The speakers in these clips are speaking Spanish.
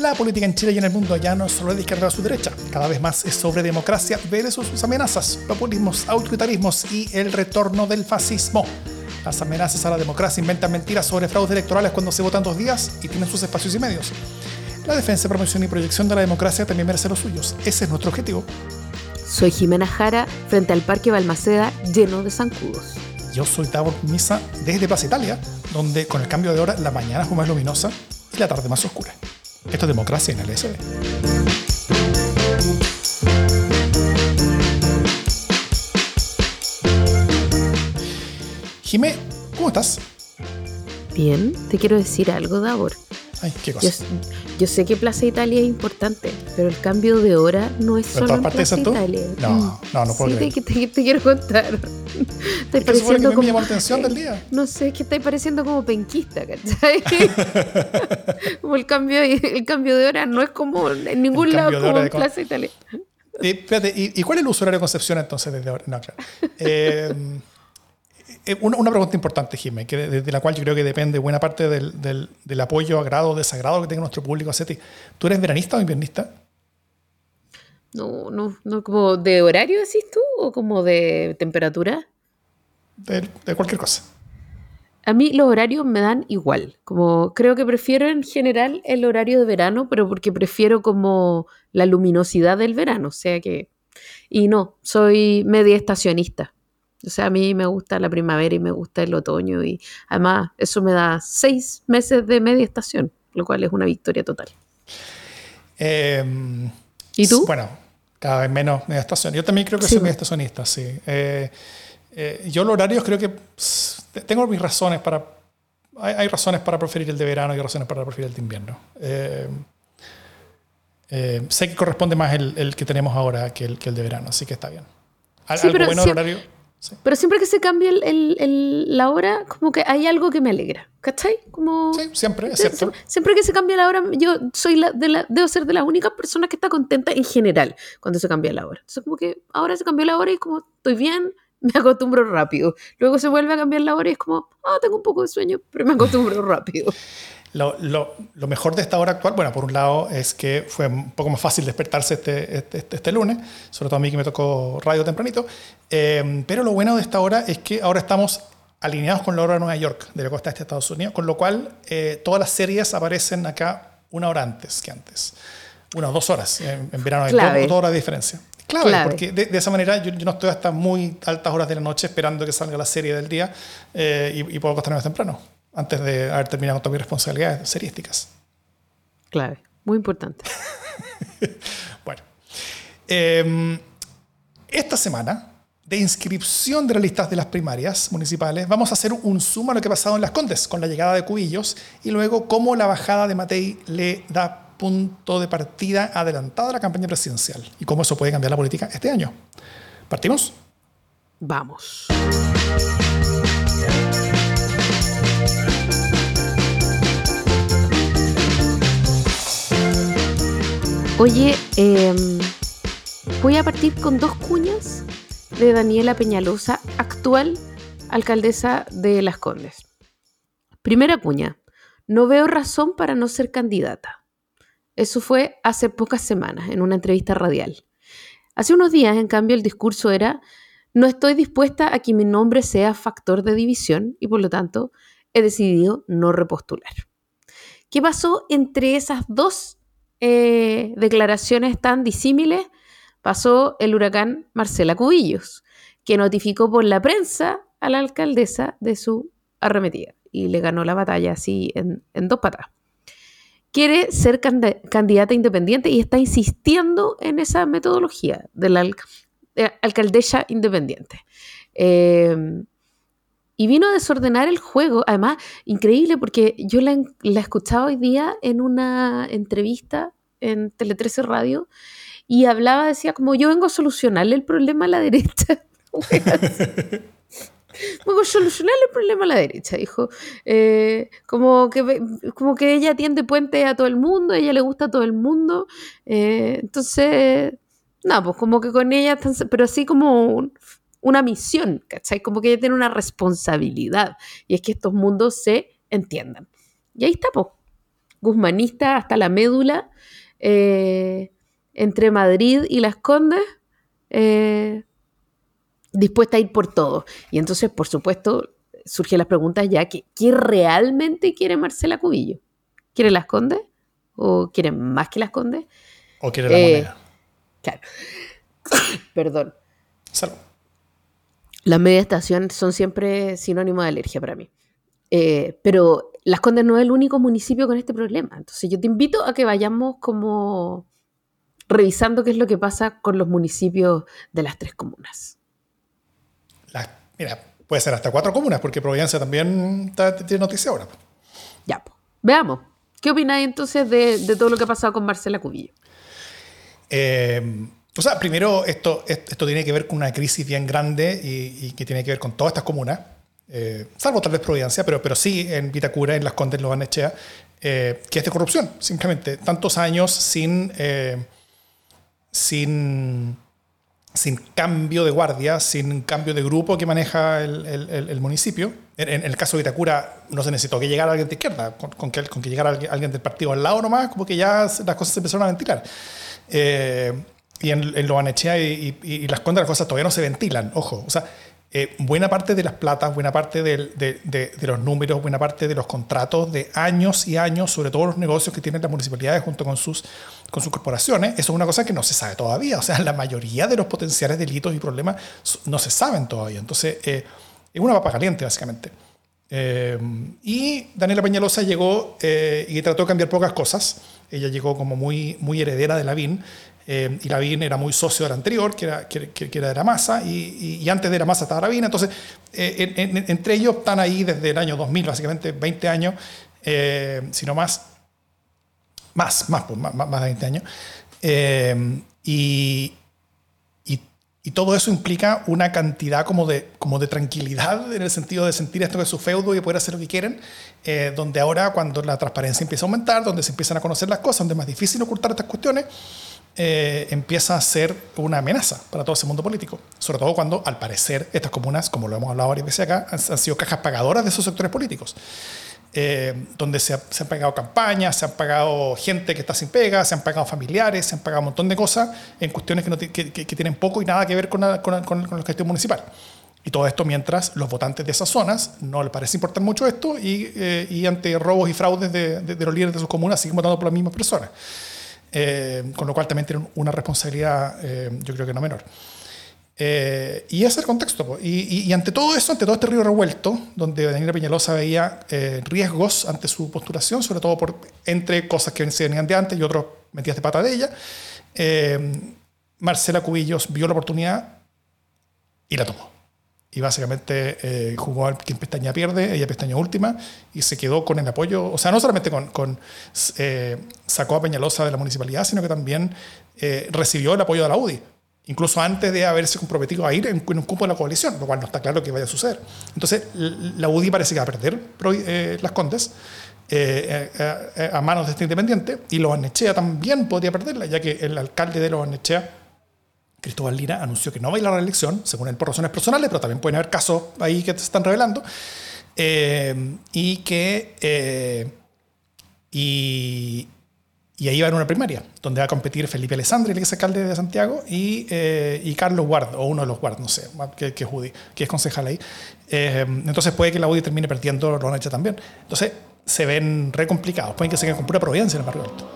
La política en Chile y en el mundo ya no es solo de izquierda a su derecha, cada vez más es sobre democracia versus sus amenazas, populismos, autoritarismos y el retorno del fascismo. Las amenazas a la democracia inventan mentiras sobre fraudes electorales cuando se votan 2 días y tienen sus espacios y medios. La defensa, promoción y proyección de la democracia también merece los suyos. Ese es nuestro objetivo. Soy Jimena Jara, frente al Parque Balmaceda lleno de zancudos. Yo soy Davor Misa desde Plaza Italia, donde con el cambio de hora la mañana fue más luminosa y la tarde más oscura. Esto es democracia en el LSD. Jimé, ¿cómo estás? Bien, te quiero decir algo, Davor. Ay, ¿qué cosa? Yo sé que Plaza Italia es importante, pero el cambio de hora no es solo en Plaza Italia. No puedo creer. Te quiero contar. Estoy pareciendo como... me llamó la atención del día. No sé, es que estáis pareciendo como penquista, ¿cachai? Como el cambio de hora no es como en ningún lado como en Plaza Italia. Espérate, ¿y cuál es el uso horario de Concepción entonces desde ahora? No, claro. Una pregunta importante, Jimé, de la cual yo creo que depende buena parte del apoyo, agrado o desagrado que tenga nuestro público hacia ti. ¿Tú eres veranista o inviernista? No, ¿como de horario decís tú o como de temperatura? De cualquier cosa. A mí los horarios me dan igual. Como creo que prefiero en general el horario de verano, pero porque prefiero como la luminosidad del verano. O sea que... Y no, soy media estacionista. O sea, a mí me gusta la primavera y me gusta el otoño y además eso me da 6 meses de media estación, lo cual es una victoria total. ¿Y tú? Bueno, cada vez menos media estación. Yo también creo que soy media estacionista, sí. Yo los horarios creo que tengo mis razones para... Hay razones para preferir el de verano y razones para preferir el de invierno. Sé que corresponde más el que tenemos ahora que el de verano, así que está bien. Sí, algo bueno del horario... Sí. Pero siempre que se cambie la hora, como que hay algo que me alegra, ¿cachai? Como, sí, siempre, es cierto. Siempre que se cambia la hora, yo soy debo ser de las únicas personas que está contenta en general cuando se cambia la hora. Entonces como que ahora se cambió la hora y es como, estoy bien, me acostumbro rápido. Luego se vuelve a cambiar la hora y es como, tengo un poco de sueño, pero me acostumbro rápido. Lo mejor de esta hora actual, bueno, por un lado es que fue un poco más fácil despertarse este lunes, sobre todo a mí que me tocó radio tempranito, pero lo bueno de esta hora es que ahora estamos alineados con la hora de Nueva York, de la costa este de Estados Unidos, con lo cual todas las series aparecen acá 1 hora antes que antes. 1 o 2 horas, en verano hay 2 horas de diferencia. Clave. Porque de esa manera yo no estoy hasta muy altas horas de la noche esperando que salga la serie del día y puedo acostarme más temprano, antes de haber terminado todas mis responsabilidades serísticas. Clave, muy importante. Bueno, esta semana de inscripción de las listas de las primarias municipales vamos a hacer un zoom a lo que ha pasado en Las Condes con la llegada de Cubillos y luego cómo la bajada de Matei le da punto de partida adelantada a la campaña presidencial y cómo eso puede cambiar la política este año. ¿Partimos? Vamos. Oye, voy a partir con 2 cuñas de Daniela Peñalosa, actual alcaldesa de Las Condes. Primera cuña, no veo razón para no ser candidata. Eso fue hace pocas semanas, en una entrevista radial. Hace unos días, en cambio, el discurso era, no estoy dispuesta a que mi nombre sea factor de división y, por lo tanto, he decidido no repostular. ¿Qué pasó entre esas 2 declaraciones tan disímiles? Pasó el huracán Marcela Cubillos, que notificó por la prensa a la alcaldesa de su arremetida y le ganó la batalla así en 2 patas. Quiere ser candidata independiente y está insistiendo en esa metodología de la alcaldesa independiente. Y vino a desordenar el juego, además, increíble porque yo la escuchaba hoy día en una entrevista en Tele 13 Radio y hablaba, decía como yo vengo a solucionarle el problema a la derecha. Vengo a solucionarle el problema a la derecha, dijo. Como que ella tiende puente a todo el mundo, a ella le gusta a todo el mundo. Entonces, no, pues como que con ella, pero así como una misión, ¿cachai? Como que ella tiene una responsabilidad y es que estos mundos se entiendan. Y ahí está, pues. guzmanista hasta la médula, entre Madrid y Las Condes, dispuesta a ir por todo. Y entonces, por supuesto, surgen las preguntas ya, ¿qué realmente quiere Marcela Cubillo? ¿Quiere Las Condes? ¿O quiere más que Las Condes? ¿O quiere la moneda? Claro. Perdón. Salud. Las media estación son siempre sinónimo de alergia para mí. Pero Las Condes no es el único municipio con este problema. Entonces yo te invito a que vayamos como revisando qué es lo que pasa con los municipios de las 3 comunas. Mira, puede ser hasta 4 comunas, porque Providencia también tiene noticia ahora. Ya, pues. Veamos. ¿Qué opináis entonces de todo lo que ha pasado con Marcela Cubillo? O sea, primero, esto tiene que ver con una crisis bien grande y que tiene que ver con todas estas comunas, salvo tal vez Providencia, pero sí en Vitacura, en Las Condes, Lo Barnechea, que es de corrupción, simplemente. Tantos años sin cambio de guardia, sin cambio de grupo que maneja el municipio. En el caso de Vitacura no se necesitó que llegara alguien de izquierda, con que llegara alguien del partido al lado nomás, como que ya las cosas se empezaron a ventilar. Y en Lo Barnechea y Las Condes las cosas todavía no se ventilan, ojo. O sea, buena parte de las platas, buena parte de los números, buena parte de los contratos de años y años, sobre todo los negocios que tienen las municipalidades junto con sus corporaciones, eso es una cosa que no se sabe todavía. O sea, la mayoría de los potenciales delitos y problemas no se saben todavía. Entonces, es una papa caliente, básicamente. Y Daniela Peñalosa llegó y trató de cambiar pocas cosas. Ella llegó como muy heredera de Lavín. Y Lavín era muy socio del anterior, que era de la Masa, y antes de la Masa estaba Lavín. Entonces, entre ellos están ahí desde el año 2000, básicamente 20 años, si no más de 20 años. Y todo eso implica una cantidad como de tranquilidad, en el sentido de sentir esto que es su feudo y poder hacer lo que quieren, donde ahora, cuando la transparencia empieza a aumentar, donde se empiezan a conocer las cosas, donde es más difícil ocultar estas cuestiones, empieza a ser una amenaza para todo ese mundo político. Sobre todo cuando, al parecer, estas comunas, como lo hemos hablado varias veces acá, han sido cajas pagadoras de esos sectores políticos. Donde se han pagado campañas, se han pagado gente que está sin pega, se han pagado familiares, se han pagado un montón de cosas en cuestiones que tienen poco y nada que ver con la gestión municipal. Y todo esto mientras los votantes de esas zonas no les parece importar mucho esto y ante robos y fraudes de los líderes de sus comunas siguen votando por las mismas personas. Con lo cual también tienen una responsabilidad, yo creo que no menor. Y ese es el contexto. Y ante todo eso, ante todo este río revuelto, donde Daniela Peñalosa veía riesgos ante su postulación, sobre todo entre cosas que se venían de antes y otros metidas de pata de ella, Marcela Cubillos vio la oportunidad y la tomó. Y básicamente jugó al quien pestaña pierde, ella pestaña última, y se quedó con el apoyo, o sea, no solamente sacó a Peñalosa de la municipalidad, sino que también recibió el apoyo de la UDI, incluso antes de haberse comprometido a ir en un cupo de la coalición, lo cual no está claro que vaya a suceder. Entonces, la UDI parece que va a perder Las Condes a manos de este independiente, y Lo Barnechea también podría perderla, ya que el alcalde de Lo Barnechea, Cristóbal Lira, anunció que no va a ir a la reelección, según él, por razones personales, pero también pueden haber casos ahí que se están revelando, y ahí va a haber una primaria, donde va a competir Felipe Alessandri, el exalcalde de Santiago, y Carlos Ward, o uno de los Ward, no sé, que es concejal ahí. Entonces puede que la UDI termine perdiendo Lo Barnechea también. Entonces se ven re complicados, pueden que se queden con pura Providencia en el Barrio Alto.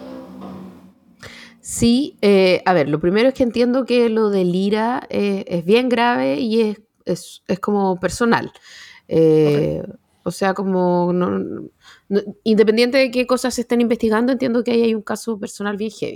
Sí, a ver, lo primero es que entiendo que lo de Lira es bien grave y es como personal. Okay. O sea, como independiente de qué cosas se estén investigando, entiendo que ahí hay un caso personal bien heavy.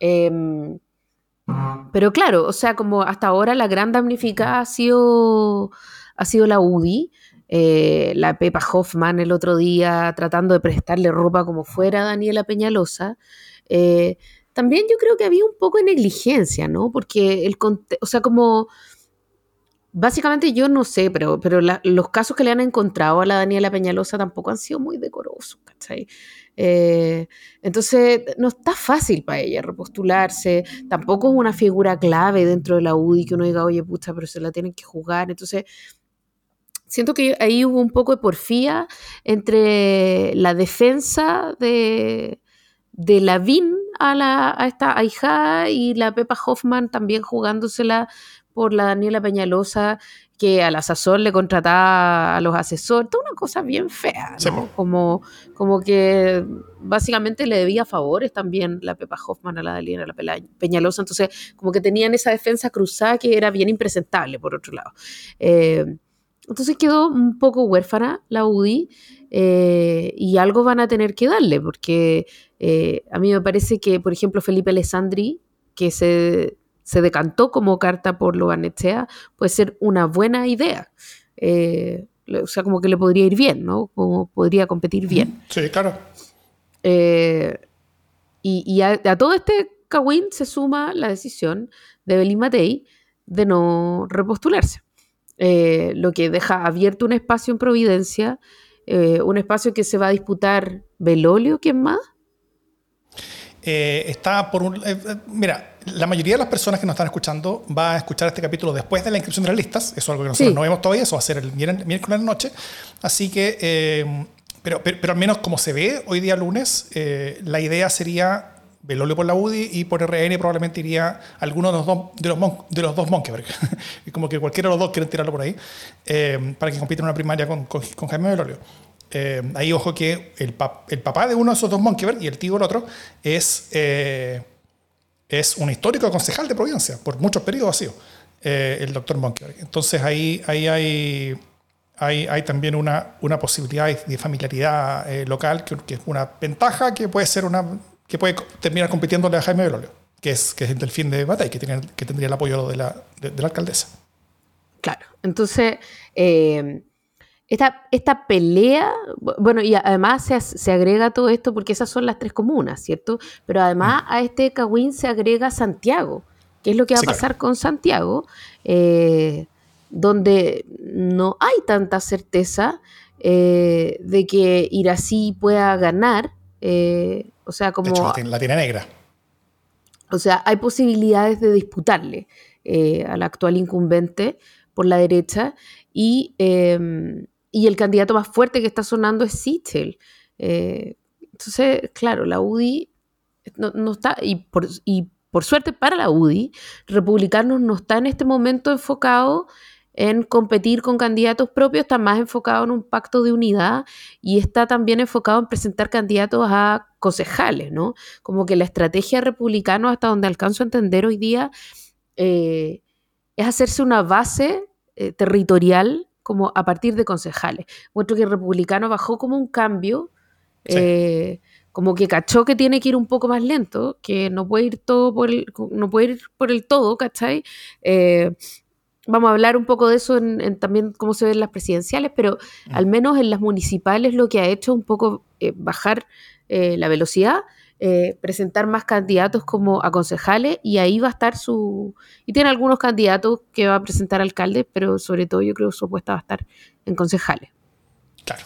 Pero claro, o sea, como hasta ahora la gran damnificada ha sido la UDI. La Pepa Hoffman el otro día tratando de prestarle ropa como fuera a Daniela Peñalosa. También yo creo que había un poco de negligencia, ¿no? Porque o sea, como básicamente yo no sé, pero los casos que le han encontrado a la Daniela Peñalosa tampoco han sido muy decorosos, ¿cachai? Entonces no está fácil para ella repostularse, tampoco es una figura clave dentro de la UDI que uno diga, oye, pucha, pero se la tienen que jugar. Entonces siento que ahí hubo un poco de porfía entre la defensa de Lavín a esta ahijada y la Pepa Hoffman también jugándosela por la Daniela Peñalosa, que a la sazón le contrataba a los asesores, toda una cosa bien fea, Sí, ¿no? Como que básicamente le debía favores también la Pepa Hoffman a la Daniela Peñalosa, entonces como que tenían esa defensa cruzada que era bien impresentable, por otro lado. Entonces quedó un poco huérfana la UDI, y algo van a tener que darle, porque a mí me parece que, por ejemplo, Felipe Alessandri, que se decantó como carta por Lo Barnechea, puede ser una buena idea. O sea, como que le podría ir bien, ¿no? Como podría competir bien. Sí, claro. Y a todo este cagüín se suma la decisión de Belín Matei de no repostularse. Lo que deja abierto un espacio en Providencia, un espacio que se va a disputar Belolio, ¿quién más? Está por un... mira, la mayoría de las personas que nos están escuchando va a escuchar este capítulo después de la inscripción de las listas. Eso es algo que nosotros no vemos todavía. Eso va a ser el miércoles de la noche. Así que... pero al menos como se ve hoy día lunes, la idea sería Belolio por la UDI y por RN probablemente iría alguno de los dos Monkeberg. Y como que cualquiera de los dos quieren tirarlo por ahí, para que compita en una primaria con Jaime Belolio. Ahí ojo que el papá de uno de esos dos Monkeberg y el tío del otro es un histórico concejal de Providencia, por muchos periodos ha sido el doctor Monkeberg. Entonces ahí hay también una posibilidad de familiaridad local que es una ventaja que puede terminar compitiéndole a Jaime Belolio, que es el delfín de Matei, que tendría el apoyo de la alcaldesa. Claro, entonces esta pelea, bueno, y además se agrega todo esto porque esas son las tres comunas, ¿cierto? Pero además a este cagüín se agrega Santiago. ¿Qué es lo que va a pasar con Santiago? Donde no hay tanta certeza de que Irací pueda ganar. O sea, como... De hecho, la tiene negra. O sea, hay posibilidades de disputarle al actual incumbente por la derecha y el candidato más fuerte que está sonando es Sichel. Entonces, claro, la UDI no está, y por suerte para la UDI, Republicanos no está en este momento enfocado en competir con candidatos propios, está más enfocado en un pacto de unidad y está también enfocado en presentar candidatos a concejales, ¿no? Como que la estrategia republicana, hasta donde alcanzo a entender hoy día, es hacerse una base territorial como a partir de concejales. Encuentro que el republicano bajó como un cambio, como que cachó que tiene que ir un poco más lento, que no puede ir por el todo, ¿cachai? Vamos a hablar un poco de eso en también cómo se ven las presidenciales, pero al menos en las municipales lo que ha hecho es un poco bajar la velocidad, presentar más candidatos como a concejales y ahí va a estar y tiene algunos candidatos que va a presentar alcaldes, pero sobre todo yo creo que su apuesta va a estar en concejales. Claro.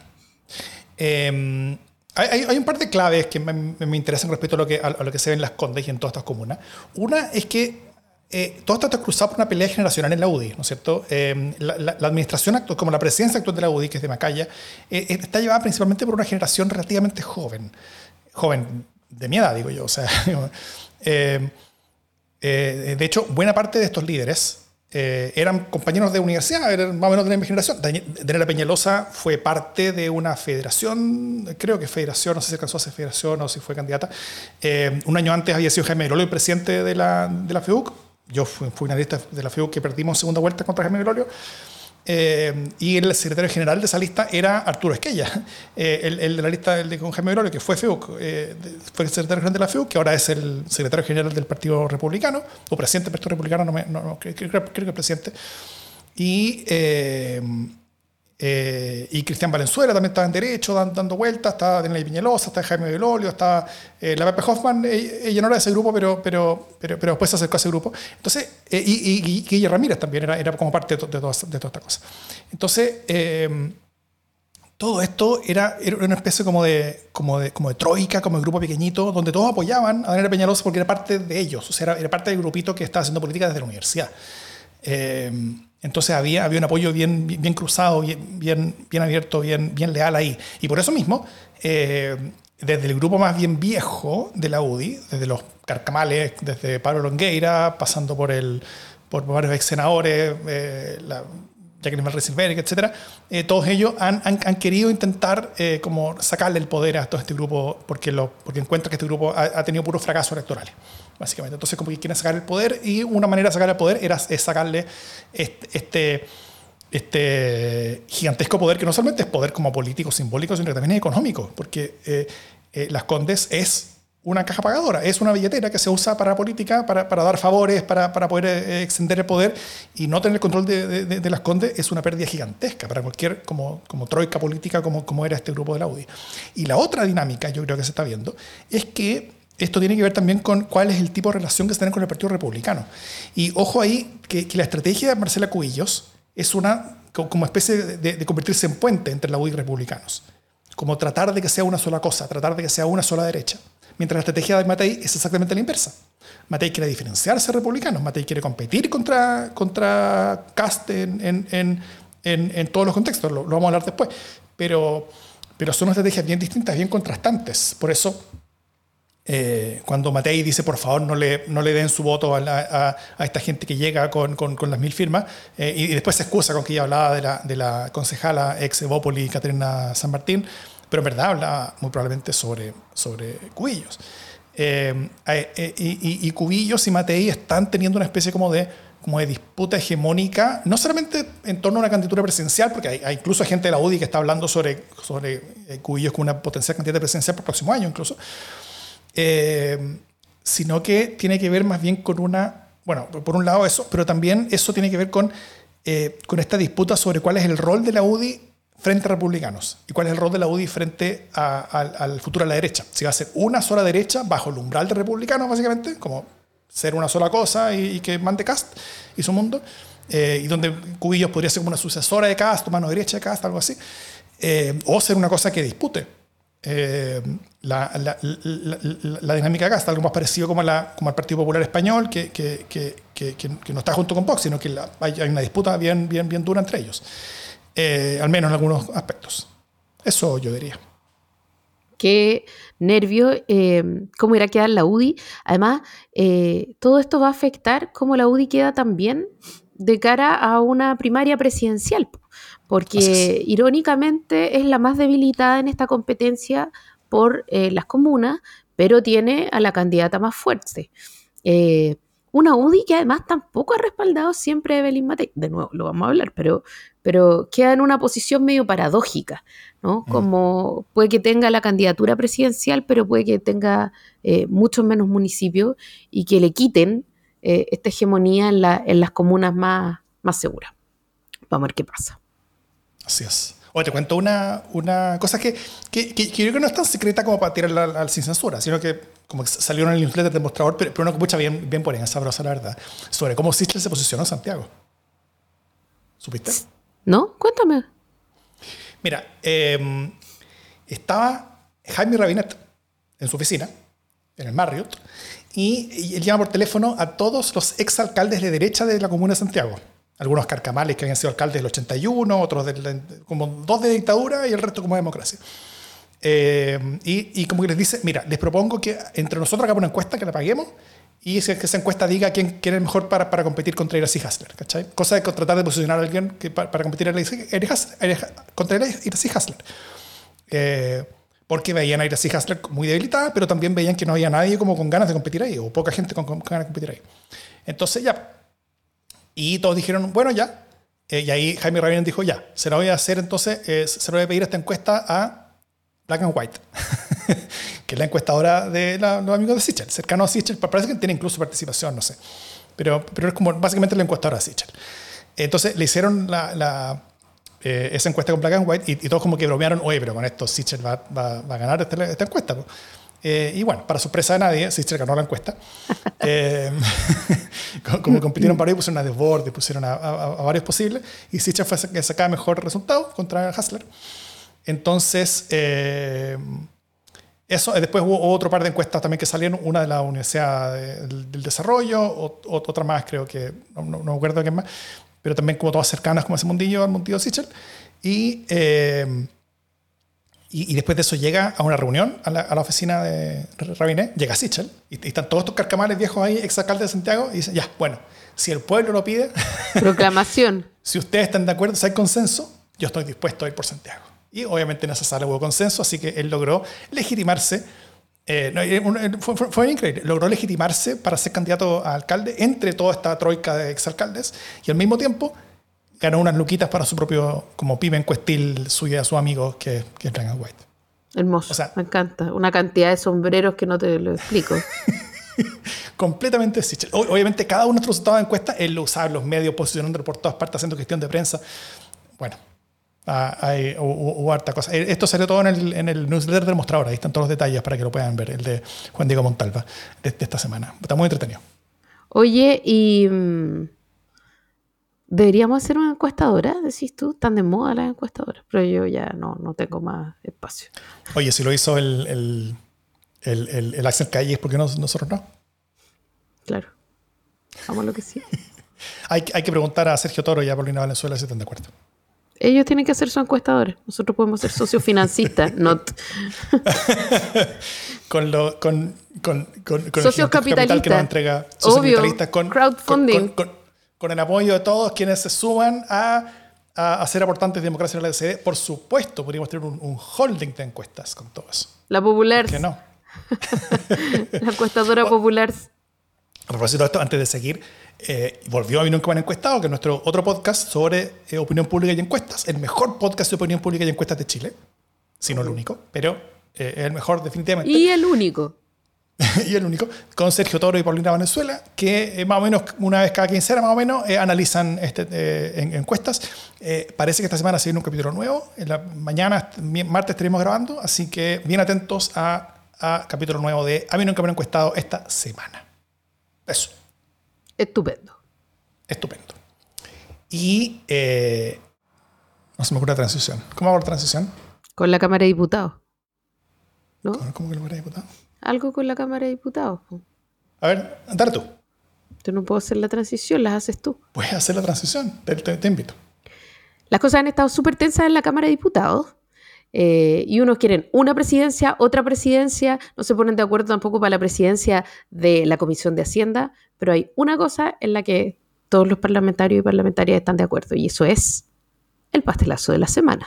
Hay un par de claves que me interesan respecto a lo que se ve en Las Condes y en todas estas comunas. Una es que todo esto está cruzado por una pelea generacional en la UDI, ¿no es cierto? La administración actual, como la presidencia actual de la UDI, que es de Macaya, está llevada principalmente por una generación relativamente joven de mi edad, digo yo. O sea, de hecho, buena parte de estos líderes eran compañeros de universidad, eran más o menos de la misma generación. Daniela Peñalosa fue parte de una federación, creo que federación, no sé si alcanzó a ser federación o si fue candidata. Un año antes había sido Jaime Belolio el presidente de la FEUC. Yo fui una lista de la FEUC que perdimos en segunda vuelta contra Jaime Belolio. Y el secretario general de esa lista era Arturo Esquella, el de la lista con Jaime Belolio, que fue FEUC, fue el secretario general de la FEUC, que ahora es el secretario general del Partido Republicano, o presidente del Partido Republicano, creo que es presidente. Y Cristian Valenzuela también estaba en Derecho, dando vueltas, estaba Daniela Peñalosa, estaba Jaime Belolio, estaba la Pepe Hoffman, ella no era de ese grupo, pero después se acercó a ese grupo. Entonces, y Guille Ramírez también era como parte de toda esta cosa. Entonces, todo esto era una especie como de troika, como de grupo pequeñito, donde todos apoyaban a Daniela Peñalosa porque era parte de ellos, o sea, era parte del grupito que estaba haciendo política desde la universidad. Entonces había un apoyo bien cruzado, bien abierto, bien leal ahí. Y por eso mismo, desde el grupo más bien viejo de la UDI, desde los carcamales, desde Pablo Longueira, pasando por varios ex senadores, Jacqueline Van Rysselbergh, etc., todos ellos han querido intentar como sacarle el poder a todo este grupo porque encuentran que este grupo ha tenido puros fracasos electorales, básicamente. Entonces como que quieren sacar el poder, y una manera de sacar el poder es sacarle este gigantesco poder, que no solamente es poder como político, simbólico, sino que también es económico, porque Las Condes es una caja pagadora, es una billetera que se usa para política, para dar favores, para poder extender el poder, y no tener el control de Las Condes es una pérdida gigantesca para cualquier como troika política como era este grupo de la UDI. Y la otra dinámica, yo creo que se está viendo, es que esto tiene que ver también con cuál es el tipo de relación que se tiene con el Partido Republicano. Y ojo ahí, que la estrategia de Marcela Cubillos es una como especie de convertirse en puente entre la UDI y republicanos, como tratar de que sea una sola cosa, tratar de que sea una sola derecha. Mientras la estrategia de Matei es exactamente la inversa. Matei quiere diferenciarse de republicanos, Matei quiere competir contra Kast en todos los contextos, lo vamos a hablar después, pero son estrategias bien distintas, bien contrastantes. Por eso, cuando Matei dice por favor no le den su voto a esta gente que llega con las 1000 firmas, y después se excusa con que ella hablaba de la concejala ex Evópoli, Caterina San Martín, pero en verdad hablaba muy probablemente sobre Cubillos. Y Cubillos y Matei están teniendo una especie como de disputa hegemónica, no solamente en torno a una candidatura presidencial, porque hay incluso gente de la UDI que está hablando sobre Cubillos con una potencial candidata presidencial para el próximo año incluso, sino que tiene que ver más bien con por un lado eso, pero también eso tiene que ver con esta disputa sobre cuál es el rol de la UDI frente a republicanos y cuál es el rol de la UDI frente al futuro de la derecha. Si va a ser una sola derecha bajo el umbral de republicanos, básicamente, como ser una sola cosa y que mande Kast y su mundo, y donde Cubillos podría ser como una sucesora de Kast, o mano derecha de Kast, algo así, o ser una cosa que dispute la dinámica de Kast, algo más parecido como al Partido Popular Español, que no está junto con Vox, sino que hay una disputa bien dura entre ellos. Al menos en algunos aspectos. Eso yo diría. Qué nervio, cómo irá a quedar la UDI. Además, todo esto va a afectar cómo la UDI queda también de cara a una primaria presidencial, porque irónicamente es la más debilitada en esta competencia por las comunas, pero tiene a la candidata más fuerte. Una UDI que además tampoco ha respaldado siempre a Evelyn Matei. De nuevo, lo vamos a hablar, pero queda en una posición medio paradójica, ¿no? Como puede que tenga la candidatura presidencial, pero puede que tenga muchos menos municipios y que le quiten esta hegemonía en las comunas más seguras. Vamos a ver qué pasa. Así es. Oye, te cuento una cosa que yo creo que no es tan secreta como para tirarla al sin censura, sino que como que salió en el newsletter del Mostrador, pero una copucha bien por ahí, sabrosa, la verdad, sobre cómo Sichel se posicionó en Santiago. ¿Supiste? ¿No? Cuéntame. Mira, estaba Jaime Rabinet en su oficina, en el Marriott, y él llama por teléfono a todos los exalcaldes de derecha de la comuna de Santiago. Algunos carcamales que habían sido alcaldes del 81, otros como 2 de dictadura y el resto como de democracia. Y como que les dice, mira, les propongo que entre nosotros hagamos una encuesta, que la paguemos, y que esa encuesta diga quién es mejor para competir contra Iracy Hasler, ¿cachai? Cosa de tratar de posicionar a alguien para competir contra Iracy Hasler. Porque veían a Iracy Hasler muy debilitada, pero también veían que no había nadie como con ganas de competir ahí, o poca gente con ganas de competir ahí. Entonces ya. Y todos dijeron, bueno, ya. Y ahí Jaime Rabinen dijo, ya, se lo voy a hacer entonces, se lo voy a pedir esta encuesta a Black and White, que es la encuestadora de los amigos de Sichel, cercano a Sichel, parece que tiene incluso participación, no sé. Pero es como básicamente la encuestadora de Sichel. Entonces le hicieron esa encuesta con Black and White y todos como que bromearon, oye, pero con esto Sichel va a ganar esta encuesta, ¿no? Y bueno, para sorpresa de nadie, Sichel ganó la encuesta. Como compitieron varios, pusieron a Desbordes, pusieron a varios posibles, y Sichel fue que sacaba mejor resultado contra Hasler. Entonces, eso, después hubo otro par de encuestas también que salieron, una de la Universidad del Desarrollo, otra más, creo que, no me acuerdo quién más, pero también como todas cercanas como ese mundillo, al mundillo Sichel. Y después de eso llega a una reunión a la oficina de Rabinet, llega Sichel, y están todos estos carcamales viejos ahí, exalcaldes de Santiago, y dicen, ya, bueno, si el pueblo lo pide, proclamación. Si ustedes están de acuerdo, si hay consenso, yo estoy dispuesto a ir por Santiago. Y obviamente en esa sala hubo consenso, así que él logró legitimarse. Fue increíble. Logró legitimarse para ser candidato a alcalde entre toda esta troika de exalcaldes, y al mismo tiempo ganó unas luquitas para su propio, como pyme encuestil suya, de su amigo, que es Black and White. Hermoso, o sea, me encanta. Una cantidad de sombreros que no te lo explico. Completamente Sichel. Obviamente cada uno de nuestros resultados de encuesta él lo usaba en los medios, posicionando por todas partes, haciendo gestión de prensa. Bueno, hubo harta cosa. Esto salió todo en el newsletter del Mostrador. Ahí están todos los detalles para que lo puedan ver, el de Juan Diego Montalva de esta semana. Está muy entretenido. Oye, y deberíamos hacer una encuestadora, decís tú. Están de moda las encuestadoras, pero yo ya no tengo más espacio. Oye, si lo hizo el Axel Calles, ¿por qué nosotros no? Claro. Vamos a lo que sí. Hay que preguntar a Sergio Toro y a Paulina Valenzuela si están de acuerdo. Ellos tienen que ser sus encuestadores. Nosotros podemos ser socios financistas. con socios el capital que nos entrega. Socios capitalistas con crowdfunding. Con el apoyo de todos quienes se suman a ser aportantes de Democracia en la LCD. Por supuesto, podríamos tener un holding de encuestas con todo eso. La Popular. ¿Por qué no? La encuestadora Popular. A propósito de esto, antes de seguir, volvió a Vino un Buen Encuestado, que es nuestro otro podcast sobre opinión pública y encuestas. El mejor podcast de opinión pública y encuestas de Chile. Si no el único, pero es el mejor definitivamente. Y el único. Y el único, con Sergio Toro y Paulina Valenzuela, que más o menos una vez cada quincena más o menos analizan encuestas. Parece que esta semana se viene un capítulo nuevo. Mañana, martes, estaremos grabando, así que bien atentos a capítulo nuevo de A mí nunca me han encuestado esta semana. Eso. Estupendo. Y no se me ocurre la transición. ¿Cómo hago la transición? Con la Cámara de Diputados. ¿No? ¿Cómo que la Cámara de Diputados? Algo con la Cámara de Diputados. A ver, dale tú. Yo no puedo hacer la transición, las haces tú. Puedes hacer la transición, te invito. Las cosas han estado súper tensas en la Cámara de Diputados. Y unos quieren una presidencia, otra presidencia, no se ponen de acuerdo tampoco para la presidencia de la Comisión de Hacienda, pero hay una cosa en la que todos los parlamentarios y parlamentarias están de acuerdo, y eso es el pastelazo de la semana.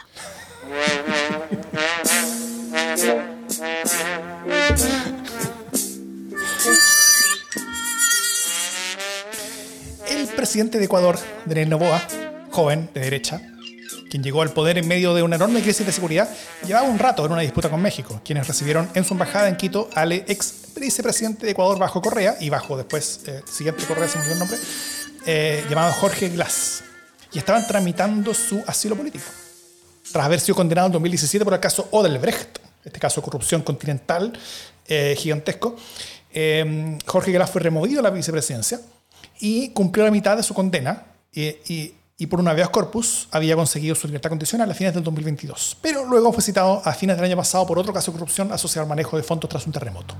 El presidente de Ecuador, Daniel Noboa, joven de derecha, quien llegó al poder en medio de una enorme crisis de seguridad, llevaba un rato en una disputa con México, quienes recibieron en su embajada en Quito al ex vicepresidente de Ecuador bajo Correa, y bajo después, siguiente Correa, se me olvidó el nombre, llamado Jorge Glass, y estaban tramitando su asilo político. Tras haber sido condenado en 2017 por el caso Odebrecht, este caso de corrupción continental gigantesco, Jorge Glass fue removido de la vicepresidencia y cumplió la mitad de su condena, y por un habeas corpus había conseguido su libertad condicional a fines del 2022. Pero luego fue citado a fines del año pasado por otro caso de corrupción asociado al manejo de fondos tras un terremoto.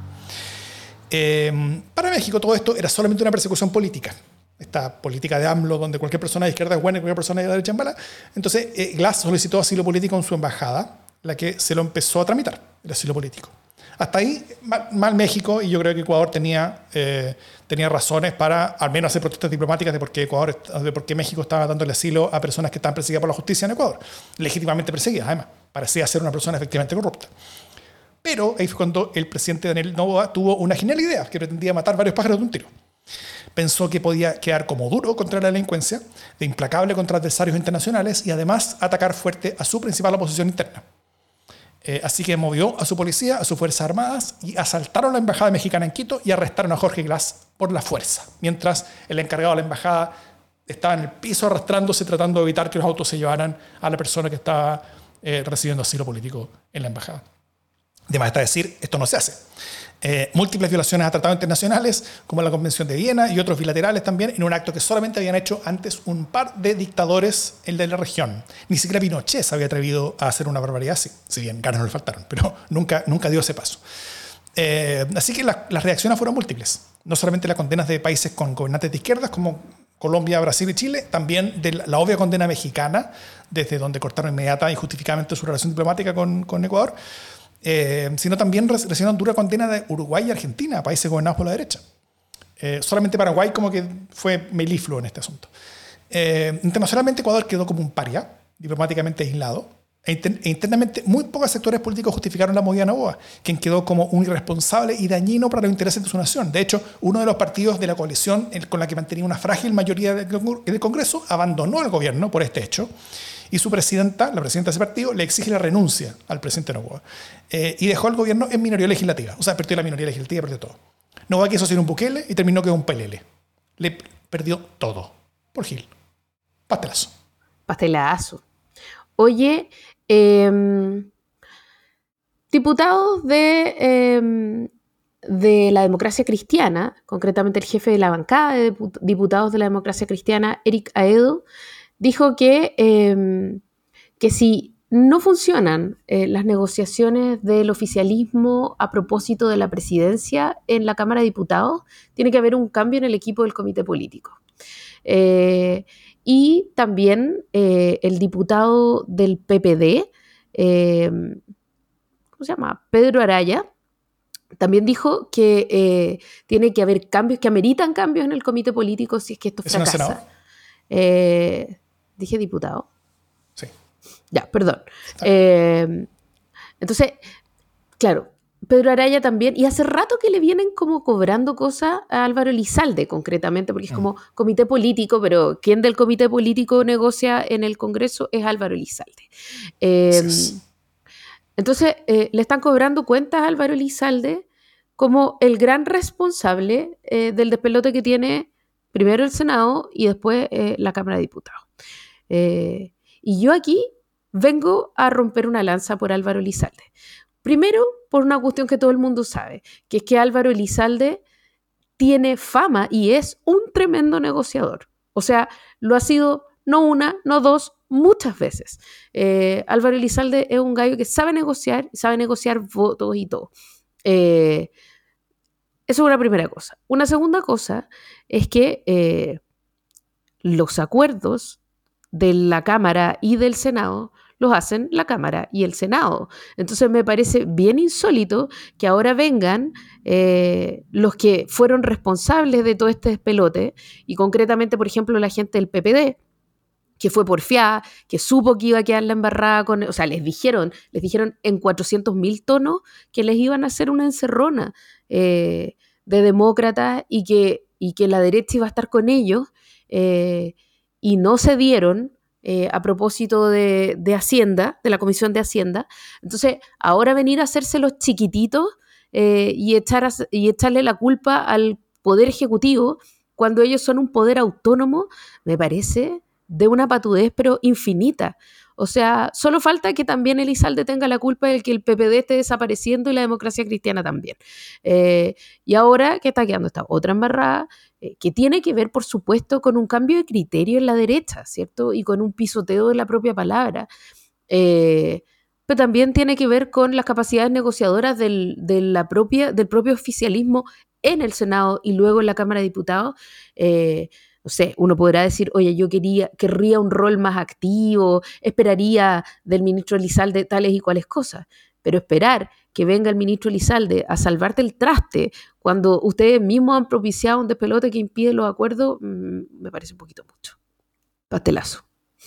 Para México todo esto era solamente una persecución política. Esta política de AMLO, donde cualquier persona de izquierda es buena y cualquier persona de derecha es mala. Entonces Glass solicitó asilo político en su embajada, la que se lo empezó a tramitar, el asilo político. Hasta ahí, mal México, y yo creo que Ecuador tenía razones para al menos hacer protestas diplomáticas de por qué México estaba dándole asilo a personas que estaban perseguidas por la justicia en Ecuador. Legítimamente perseguidas, además. Parecía ser una persona efectivamente corrupta. Pero ahí fue cuando el presidente Daniel Noboa tuvo una genial idea, que pretendía matar varios pájaros de un tiro. Pensó que podía quedar como duro contra la delincuencia, de implacable contra adversarios internacionales y además atacar fuerte a su principal oposición interna. Así que movió a su policía, a sus fuerzas armadas, y asaltaron la embajada mexicana en Quito y arrestaron a Jorge Glass por la fuerza, mientras el encargado de la embajada estaba en el piso arrastrándose, tratando de evitar que los autos se llevaran a la persona que estaba recibiendo asilo político en la embajada. De más está decir, esto no se hace. Múltiples violaciones a tratados internacionales, como la Convención de Viena y otros bilaterales también, en un acto que solamente habían hecho antes un par de dictadores en la región. Ni siquiera Pinochet se había atrevido a hacer una barbaridad así, si bien ganas no le faltaron, pero nunca dio ese paso. Así que las reacciones fueron múltiples. No solamente las condenas de países con gobernantes de izquierdas, como Colombia, Brasil y Chile, también de la obvia condena mexicana, desde donde cortaron inmediata y justificadamente su relación diplomática con Ecuador, sino también recibieron dura condena de Uruguay y Argentina, países gobernados por la derecha. Solamente Paraguay como que fue melifluo en este asunto. Internacionalmente Ecuador quedó como un paria, diplomáticamente aislado, internamente muy pocos sectores políticos justificaron la movida de Noboa, quien quedó como un irresponsable y dañino para los intereses de su nación. De hecho, uno de los partidos de la coalición con la que mantenía una frágil mayoría del Congreso abandonó el gobierno por este hecho, y su presidenta, la presidenta de ese partido, le exige la renuncia al presidente Noboa, y dejó al gobierno en minoría legislativa. O sea, perdió la minoría legislativa, perdió todo. Noboa quiso ser un Bukele y terminó que un pelele. Le perdió todo. Por Gil. Pastelazo. Pastelazo. Oye, diputados de la democracia cristiana, concretamente el jefe de la bancada de diputados de la democracia cristiana, Eric Aedo, dijo que si no funcionan las negociaciones del oficialismo a propósito de la presidencia en la Cámara de Diputados, tiene que haber un cambio en el equipo del comité político. Y también el diputado del PPD, ¿cómo se llama? Pedro Araya, también dijo que tiene que haber cambios, que ameritan cambios en el comité político si es que esto fracasa. ¿Dije diputado? Sí. Ya, perdón. Entonces, claro, Pedro Araya también, y hace rato que le vienen como cobrando cosas a Álvaro Elizalde, concretamente, porque es como comité político, pero quien del comité político negocia en el Congreso es Álvaro Elizalde. Entonces, le están cobrando cuentas a Álvaro Elizalde como el gran responsable del despelote que tiene primero el Senado y después la Cámara de Diputados. Y yo aquí vengo a romper una lanza por Álvaro Elizalde. Primero, por una cuestión que todo el mundo sabe, que es que Álvaro Elizalde tiene fama y es un tremendo negociador. O sea, lo ha sido no una, no dos, muchas veces. Álvaro Elizalde es un gallo que sabe negociar votos y todo. Eso es una primera cosa. Una segunda cosa es que los acuerdos de la Cámara y del Senado los hacen la Cámara y el Senado. Entonces me parece bien insólito que ahora vengan los que fueron responsables de todo este despelote, y concretamente, por ejemplo, la gente del PPD, que fue porfiada, que supo que iba a quedar la embarrada o sea, les dijeron en 400.000 tonos que les iban a hacer una encerrona de demócratas y que la derecha iba a estar con ellos, y no se dieron a propósito de Hacienda, de la Comisión de Hacienda. Entonces, ahora venir a hacerse los chiquititos y echarle la culpa al Poder Ejecutivo cuando ellos son un poder autónomo, me parece de una patudez pero infinita. O sea, solo falta que también Elizalde tenga la culpa de que el PPD esté desapareciendo y la democracia cristiana también. Y ahora que está quedando esta otra embarrada, que tiene que ver, por supuesto, con un cambio de criterio en la derecha, ¿cierto? Y con un pisoteo de la propia palabra. Pero también tiene que ver con las capacidades negociadoras del propio oficialismo en el Senado y luego en la Cámara de Diputados. No sé, uno podrá decir, oye, yo querría un rol más activo, esperaría del ministro Elizalde tales y cuales cosas, pero esperar que venga el ministro Elizalde a salvarte el traste cuando ustedes mismos han propiciado un despelote que impide los acuerdos, me parece un poquito mucho. Pastelazo.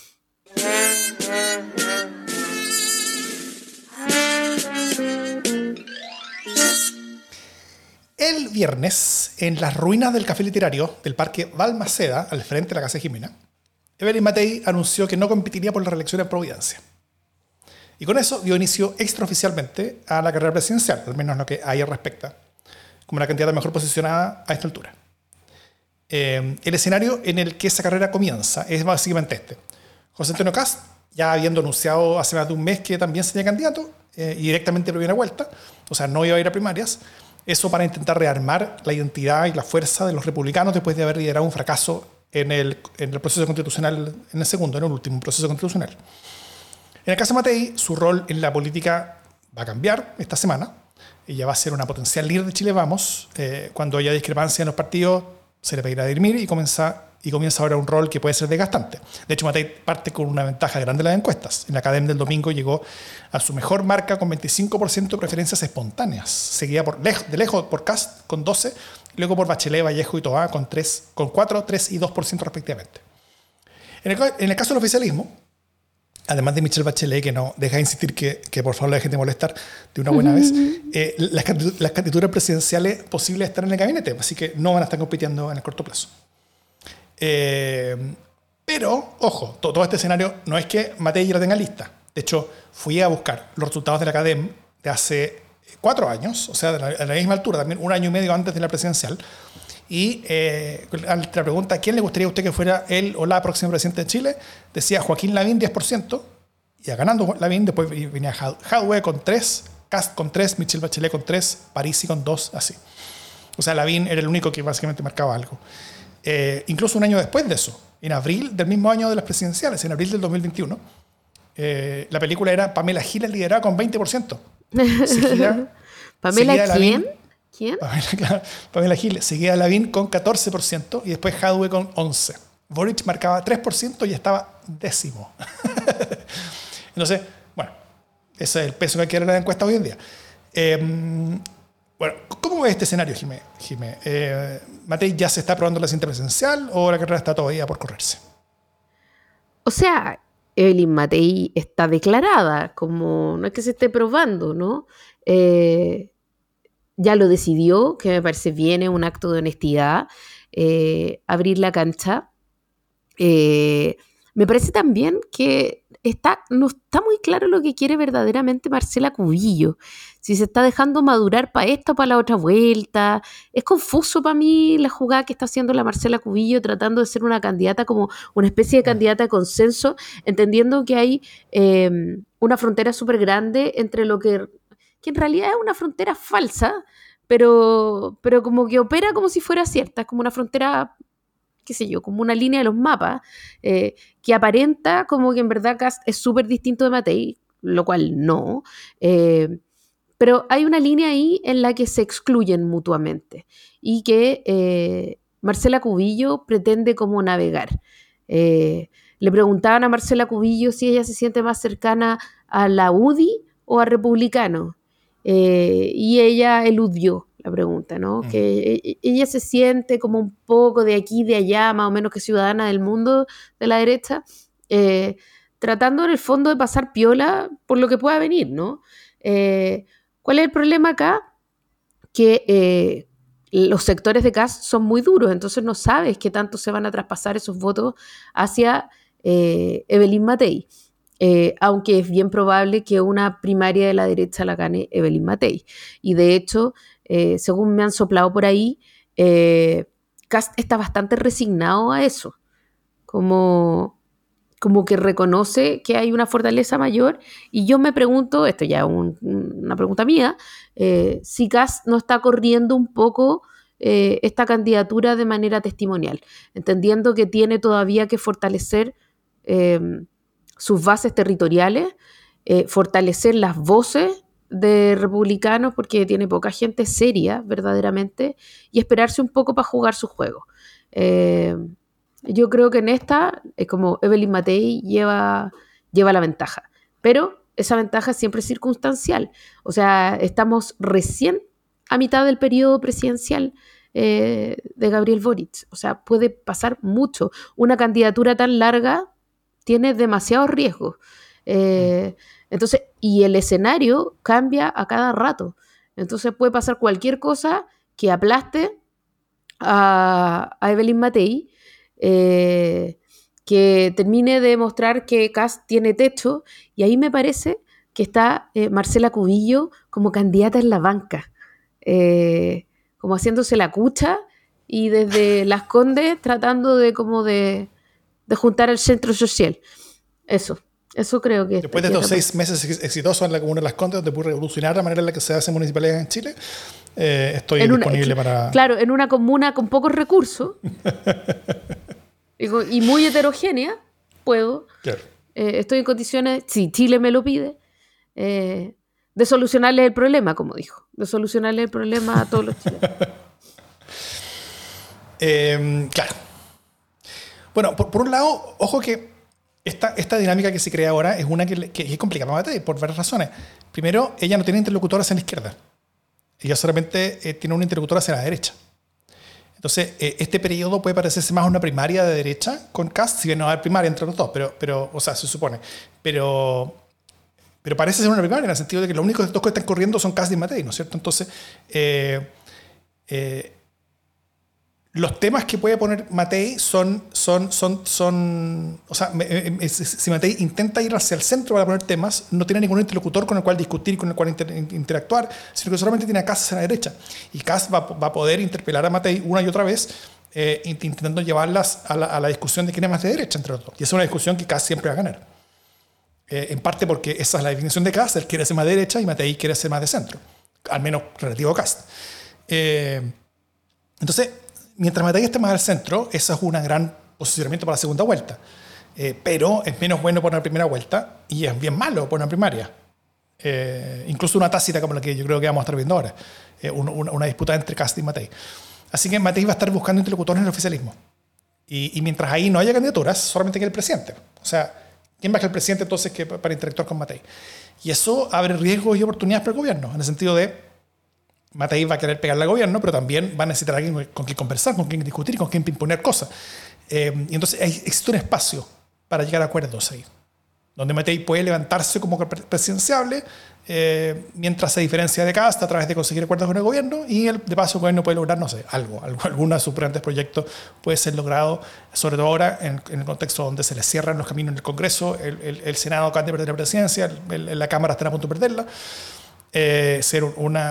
El viernes, en las ruinas del café literario del Parque Balmaceda, al frente de la Casa de Jimena, Evelyn Matei anunció que no competiría por la reelección en Providencia. Y con eso dio inicio extraoficialmente a la carrera presidencial, al menos lo que a ella respecta, como la candidata mejor posicionada a esta altura. El escenario en el que esa carrera comienza es básicamente este. José Antonio Kast, ya habiendo anunciado hace más de un mes que también sería candidato, y directamente primera vuelta, o sea, no iba a ir a primarias. Eso para intentar rearmar la identidad y la fuerza de los republicanos después de haber liderado un fracaso en el proceso constitucional, en el último proceso constitucional. En el caso de Matei, su rol en la política va a cambiar esta semana. Ella va a ser una potencial líder de Chile Vamos. Cuando haya discrepancia en los partidos, se le pedirá dirimir y y comienza ahora un rol que puede ser desgastante. De hecho, Matei parte con una ventaja grande en las encuestas. En la Academia del domingo llegó a su mejor marca con 25% de preferencias espontáneas, seguida de lejos por Kast con 12%, luego por Bachelet, Vallejo y Toá con 4%, 3% y 2% respectivamente. En el caso del oficialismo, además de Michelle Bachelet, que no deja de insistir que por favor la dejen de molestar de una buena vez, las candidaturas presidenciales posibles están en el gabinete, así que no van a estar compitiendo en el corto plazo. Pero, ojo, todo este escenario no es que Matei ya lo tenga lista. De hecho, fui a buscar los resultados de la Academia de hace 4 años, o sea, de la misma altura, también 1 año y medio antes de la presidencial. Y ante la pregunta, ¿a quién le gustaría a usted que fuera él o la próxima presidenta de Chile? Decía Joaquín Lavín 10%, y ganando Lavín, después venía Jadwe con 3%, Kast con 3%, Michelle Bachelet con 3%, Parisi con 2%, así. O sea, Lavín era el único que básicamente marcaba algo. Incluso un año después de eso, en abril del mismo año de las presidenciales, en abril del 2021, la película era Pamela Giles liderada con 20%. ¿Pamela quién? ¿Quién? Pamela Giles, seguía Lavín con 14% y después Jadwe con 11%. Boric marcaba 3% y estaba 10º. Entonces, bueno, ese es el peso que hay que dar en la encuesta hoy en día. Bueno, ¿cómo ves este escenario, Jimé? ¿Matei ya se está aprobando la cinta presidencial o la carrera está todavía por correrse? O sea, Evelyn Matei está declarada, como no es que se esté probando, ¿no? Ya lo decidió, que me parece bien, es un acto de honestidad, abrir la cancha. Me parece también que no está muy claro lo que quiere verdaderamente Marcela Cubillo. Si se está dejando madurar para esta o para la otra vuelta. Es confuso para mí la jugada que está haciendo la Marcela Cubillo, tratando de ser una candidata como una especie de candidata de consenso, entendiendo que hay una frontera súper grande entre lo que en realidad es una frontera falsa, pero como que opera como si fuera cierta. Es como una frontera, qué sé yo, como una línea de los mapas, que aparenta como que en verdad Kast es súper distinto de Matei, lo cual no. Pero hay una línea ahí en la que se excluyen mutuamente y que Marcela Cubillo pretende como navegar. Le preguntaban a Marcela Cubillo si ella se siente más cercana a la UDI o a Republicano. Y ella eludió la pregunta, ¿no? Que ella se siente como un poco de aquí, de allá, más o menos que ciudadana del mundo de la derecha, tratando en el fondo de pasar piola por lo que pueda venir, ¿no? ¿Cuál es el problema acá? Que los sectores de Kast son muy duros, entonces no sabes qué tanto se van a traspasar esos votos hacia Evelyn Matei. Aunque es bien probable que una primaria de la derecha la gane Evelyn Matei. Y de hecho, según me han soplado por ahí, Kast está bastante resignado a eso, como que reconoce que hay una fortaleza mayor, y yo me pregunto, esto ya es una pregunta mía, si Kast no está corriendo un poco esta candidatura de manera testimonial, entendiendo que tiene todavía que fortalecer sus bases territoriales, fortalecer las voces de republicanos, porque tiene poca gente seria, verdaderamente, y esperarse un poco para jugar su juego. Yo creo que en esta es como Evelyn Matei lleva la ventaja, pero esa ventaja siempre es circunstancial. O sea, estamos recién a mitad del periodo presidencial de Gabriel Boric. O sea, puede pasar mucho. Una candidatura tan larga tiene demasiados riesgos. Entonces, y el escenario cambia a cada rato. Entonces puede pasar cualquier cosa que aplaste a Evelyn Matei, que termine de mostrar que Kast tiene techo, y ahí me parece que está Marcela Cubillo como candidata en la banca, como haciéndose la cucha, y desde Las Condes tratando de juntar el centro social. Eso creo que... Después de estos 6 meses exitosos en la Comuna de Las Condes, donde pude revolucionar la manera en la que se hacen municipalidades en Chile, estoy disponible para... Claro, en una comuna con pocos recursos y muy heterogénea, puedo. Claro. Estoy en condiciones, si Chile me lo pide, de solucionarle el problema, como dijo. De solucionarle el problema a todos los chilenos. Claro. Bueno, por un lado, ojo que esta dinámica que se crea ahora es una que es complicada para Matei por varias razones. Primero, ella no tiene interlocutor hacia la izquierda. Ella solamente tiene un interlocutor hacia la derecha. Entonces, este periodo puede parecerse más una primaria de derecha con Kast, si bien no va a haber primaria entre los dos, pero o sea, se supone. Pero parece ser una primaria en el sentido de que los únicos dos que están corriendo son Kast y Matei, ¿no es cierto? Entonces, los temas que puede poner Matei son o sea, si Matei intenta ir hacia el centro para poner temas, no tiene ningún interlocutor con el cual discutir, con el cual interactuar, sino que solamente tiene a Kast hacia la derecha. Y Kast va a poder interpelar a Matei una y otra vez, intentando llevarlas a la discusión de quién es más de derecha entre los dos. Y esa es una discusión que Kast siempre va a ganar. En parte porque esa es la definición de Kast, él quiere ser más de derecha y Matei quiere ser más de centro, al menos relativo a Kast. Entonces, mientras Matei esté más al centro, eso es un gran posicionamiento para la segunda vuelta. Pero es menos bueno por una primera vuelta y es bien malo por una primaria. Incluso una tácita como la que yo creo que vamos a estar viendo ahora. Una disputa entre Kast y Matei. Así que Matei va a estar buscando interlocutores en el oficialismo. Y mientras ahí no haya candidaturas, solamente queda el presidente. O sea, ¿quién va a ser el presidente entonces para interactuar con Matei? Y eso abre riesgos y oportunidades para el gobierno, en el sentido de Matei va a querer pegarle al gobierno, pero también va a necesitar a alguien con quien conversar, con quien discutir, con quien imponer cosas. Y entonces existe un espacio para llegar a acuerdos ahí, donde Matei puede levantarse como presidenciable mientras se diferencia de Kast a través de conseguir acuerdos con el gobierno y de paso el gobierno puede lograr, no sé, alguno de sus grandes proyectos puede ser logrado, sobre todo ahora en el contexto donde se le cierran los caminos en el Congreso, el Senado acaba de perder la presidencia, la Cámara está a punto de perderla. Ser la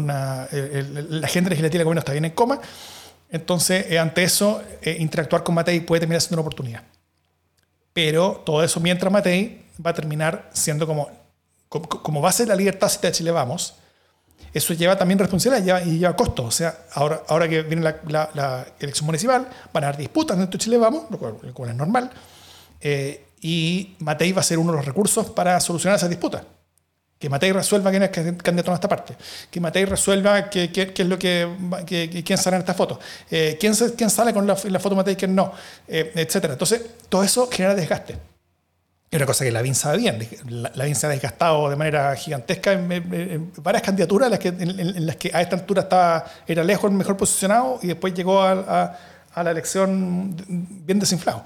agenda legislativa del gobierno está bien en coma. Entonces, ante eso, interactuar con Matei puede terminar siendo una oportunidad. Pero todo eso mientras Matei va a terminar siendo como va a ser la líder tácita de Chile Vamos, eso lleva también responsabilidad y lleva costos. O sea, ahora que viene la elección municipal, van a haber disputas dentro de Chile Vamos, lo cual es normal. Y Matei va a ser uno de los recursos para solucionar esas disputas. Que Matei resuelva quién es candidato en esta parte. Que Matei resuelva qué es lo quién sale en esta foto. Quién sale con la foto de Matei y quién no. Etcétera. Entonces, todo eso genera desgaste. Es una cosa que Lavín sabe bien. Lavín se ha desgastado de manera gigantesca en varias candidaturas en las que a esta altura era lejos el mejor posicionado y después llegó a la elección bien desinflado.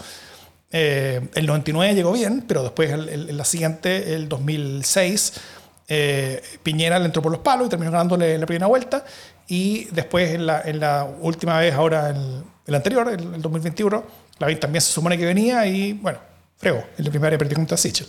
El 99 llegó bien, pero después en la siguiente, el 2006, Piñera le entró por los palos y terminó ganándole en la primera vuelta. Y después, en la última vez, ahora el anterior, el 2021, Lavín también se supone que venía y, bueno, fregó. En la primaria perdió contra Sichel.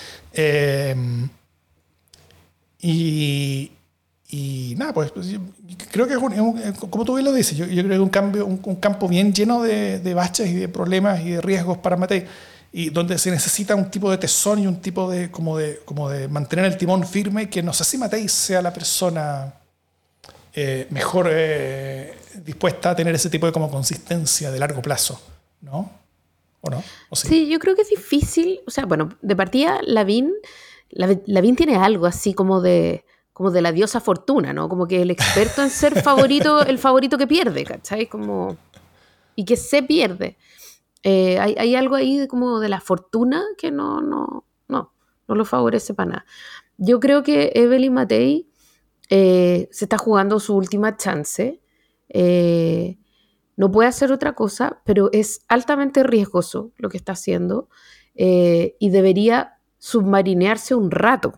Y nada, pues yo creo que como tú bien lo dices, yo creo que es un campo bien lleno de baches y de problemas y de riesgos para Matei, y donde se necesita un tipo de tesón y un tipo de mantener el timón firme, que no sé si Matei sea la persona mejor dispuesta a tener ese tipo de consistencia de largo plazo, ¿no? ¿O no? ¿O sí? Sí, yo creo que es difícil. O sea, bueno, de partida, Lavín tiene algo así como de la diosa Fortuna, ¿no? Como que el experto en ser favorito, el favorito que pierde, ¿cachai? Y que se pierde. Hay algo ahí como de la fortuna que no lo favorece para nada. Yo creo que Evelyn Matei se está jugando su última chance. No puede hacer otra cosa, pero es altamente riesgoso lo que está haciendo y debería submarinearse un rato.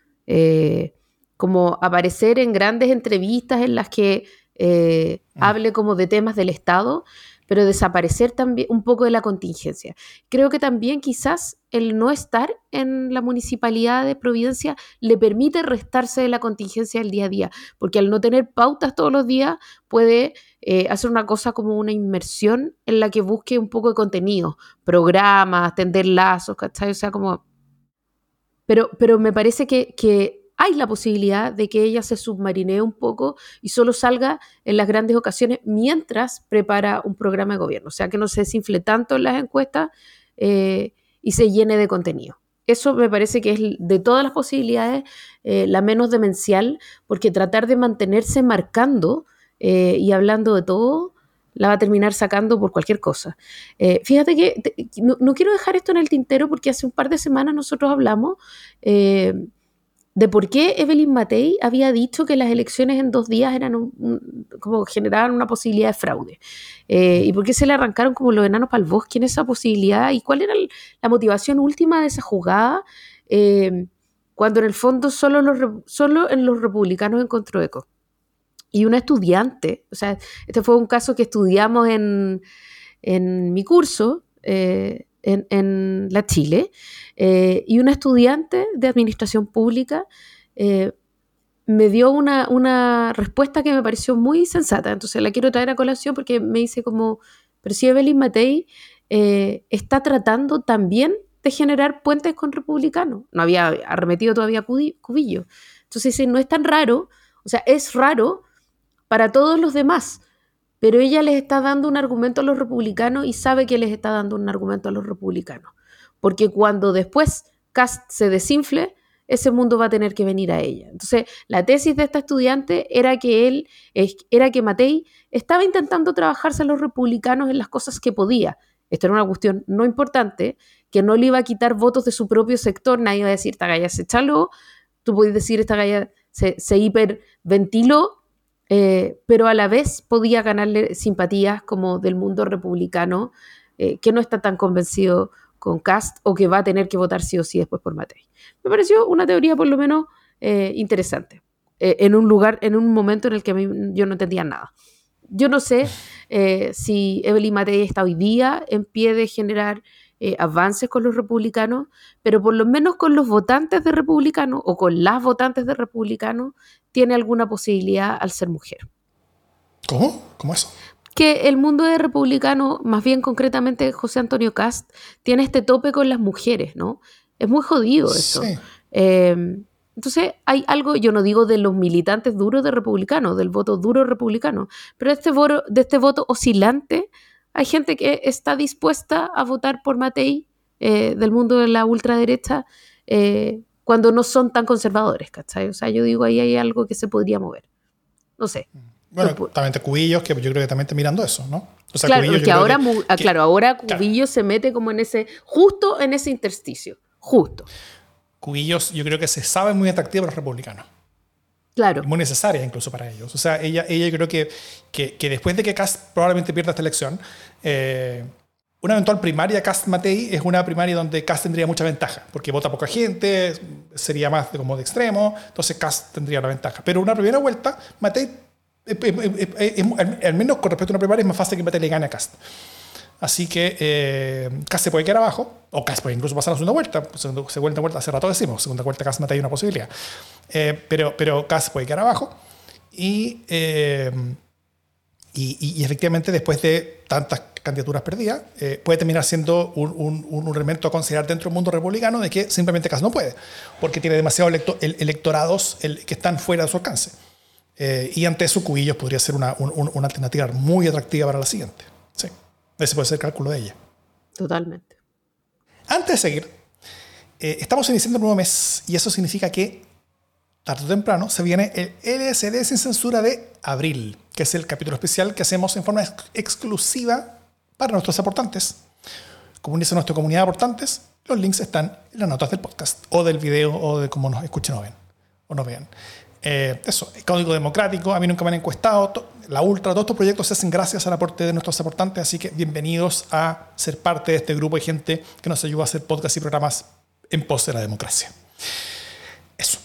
Como aparecer en grandes entrevistas en las que hable como de temas del Estado, pero desaparecer también un poco de la contingencia. Creo que también quizás el no estar en la municipalidad de Providencia le permite restarse de la contingencia del día a día, porque al no tener pautas todos los días puede hacer una cosa como una inmersión en la que busque un poco de contenido, programas, tender lazos, ¿cachai? O sea, como... Pero me parece que hay la posibilidad de que ella se submarinee un poco y solo salga en las grandes ocasiones mientras prepara un programa de gobierno. O sea, que no se desinfle tanto en las encuestas y se llene de contenido. Eso me parece que es, de todas las posibilidades, la menos demencial, porque tratar de mantenerse marcando y hablando de todo, la va a terminar sacando por cualquier cosa. Fíjate que no quiero dejar esto en el tintero porque hace un par de semanas nosotros hablamos de por qué Evelyn Matei había dicho que las elecciones en 2 días eran como generaban una posibilidad de fraude. Y por qué se le arrancaron como los enanos para el bosque en esa posibilidad y cuál era la motivación última de esa jugada, cuando en el fondo solo en los republicanos encontró eco. Y una estudiante, o sea, este fue un caso que estudiamos en mi curso, en la Chile, y una estudiante de administración pública me dio una respuesta que me pareció muy sensata. Entonces la quiero traer a colación porque me dice como, pero si Evelyn Matei está tratando también de generar puentes con republicanos. No había arremetido todavía Cubillo. Entonces dice, no es tan raro, o sea, es raro para todos los demás, pero ella les está dando un argumento a los republicanos y sabe que les está dando un argumento a los republicanos. Porque cuando después Kast se desinfle, ese mundo va a tener que venir a ella. Entonces, la tesis de esta estudiante era que Matei estaba intentando trabajarse a los republicanos en las cosas que podía. Esto era una cuestión no importante, que no le iba a quitar votos de su propio sector. Nadie iba a decir, esta galla se chaló, tú podés decir, esta galla se hiperventiló, pero a la vez podía ganarle simpatías como del mundo republicano, que no está tan convencido con Kast o que va a tener que votar sí o sí después por Matei. Me pareció una teoría por lo menos interesante, en un momento en el que yo no entendía nada. Yo no sé si Evelyn Matei está hoy día en pie de generar avances con los republicanos, pero por lo menos con los votantes de republicanos o con las votantes de republicanos tiene alguna posibilidad al ser mujer. ¿Cómo? ¿Cómo eso? Que el mundo de republicano, más bien concretamente José Antonio Kast, tiene este tope con las mujeres, ¿no? Es muy jodido eso. Sí. Entonces hay algo, yo no digo de los militantes duros de republicanos, del voto duro republicano, pero de este voto oscilante hay gente que está dispuesta a votar por Matei, del mundo de la ultraderecha, cuando no son tan conservadores, ¿cachai? O sea, yo digo, ahí hay algo que se podría mover. No sé. Bueno, también te Cubillos, que yo creo que también está mirando eso, ¿no? O sea, claro, Cubillo, porque ahora Cubillo se mete como justo en ese intersticio, justo. Cubillos yo creo que se sabe muy atractiva para los republicanos. Claro. Muy necesaria incluso para ellos. O sea, ella creo que después de que Kast probablemente pierda esta elección, una eventual primaria Kast-Matei es una primaria donde Kast tendría mucha ventaja, porque vota poca gente, sería más como de extremo, entonces Kast tendría la ventaja. Pero una primera vuelta, Matei, al menos con respecto a una primaria, es más fácil que Matei le gane a Kast. Así que Kast se puede quedar abajo, o Kast puede incluso pasar a la segunda vuelta. Segunda vuelta, hace rato decimos, segunda vuelta Kast-Matei hay una posibilidad. Pero Kast puede quedar abajo. Y efectivamente, después de tantas candidaturas perdidas, puede terminar siendo un elemento a considerar dentro del mundo republicano de que simplemente Kast no puede, porque tiene demasiados electorados que están fuera de su alcance. Y ante eso, Cubillos podría ser una alternativa muy atractiva para la siguiente. Sí, ese puede ser el cálculo de ella. Totalmente. Antes de seguir, estamos iniciando un nuevo mes y eso significa que tarde o temprano se viene el LSD sin censura de abril, que es el capítulo especial que hacemos en forma exclusiva para nuestros aportantes. Como dice nuestra comunidad de aportantes, los links están en las notas del podcast o del video o de cómo nos escuchen o ven o nos vean. Eso, el Código Democrático, a mí nunca me han encuestado, la Ultra, todos estos proyectos se hacen gracias al aporte de nuestros aportantes, así que bienvenidos a ser parte de este grupo de gente que nos ayuda a hacer podcasts y programas en pos de la democracia. Eso.